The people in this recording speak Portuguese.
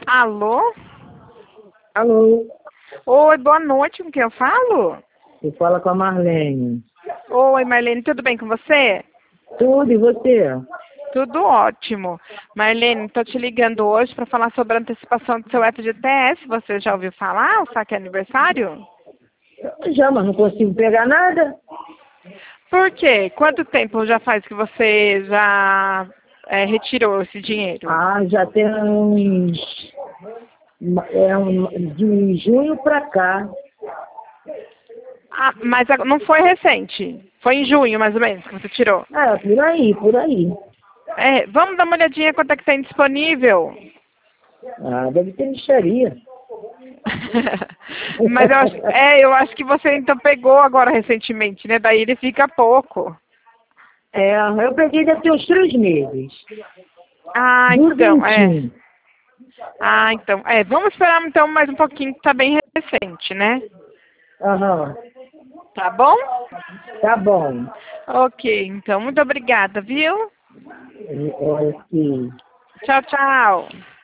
Alô? Alô, Oi, boa noite, com quem eu falo? você fala com a Marlene. Oi, Marlene, tudo bem com você? Tudo, e você? Tudo ótimo. Marlene, estou te ligando hoje para falar sobre a antecipação do seu FGTS. Você já ouviu falar, o saque aniversário? Já, mas não consigo pegar nada. Por quê? Quanto tempo já faz que você já retirou esse dinheiro? Ah, já tem de junho pra cá. Ah, mas não foi recente. Foi em junho, mais ou menos, que você tirou. É, por aí, por aí. Vamos dar uma olhadinha quanto é que tem disponível. Ah, deve ter mixaria. Mas eu acho que você então pegou agora recentemente, né? Daí ele fica pouco. Eu peguei deve ter uns 3 meses. Ah, Do então, dentinho. vamos esperar então mais um pouquinho, que tá bem recente, né? Aham, Tá bom? tá bom. Ok, então, muito obrigada, viu? Olha aqui. Tchau, tchau.